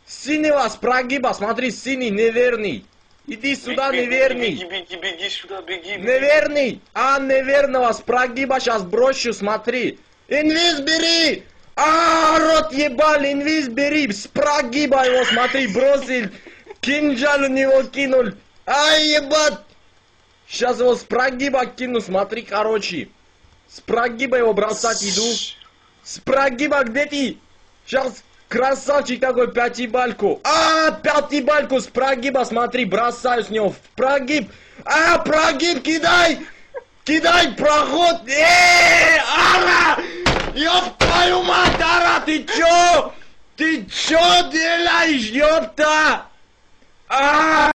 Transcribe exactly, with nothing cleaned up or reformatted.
Синего с прогиба, смотри, синий, неверный. Иди сюда, Беги, неверный. Беги, беги, беги сюда, беги. беги. Неверный. А, неверного с прогиба сейчас брошу, смотри. Инвиз бери. А, рот ебал, инвиз бери. С прогиба его, смотри, бросил. Кинжал у него кинул. Ай, ебать. Сейчас его с прогиба кину, смотри, короче. С прогиба его бросать иду. С прогиба где ты? Сейчас красавчик такой, пятибальку. А, пятибальку с прогиба, смотри, бросаю с него в прогиб. А, прогиб, кидай. Кидай, проход. Эээ, ара. Ёб твою мать, ара, ты чё? Ты чё делаешь, ёпта? А!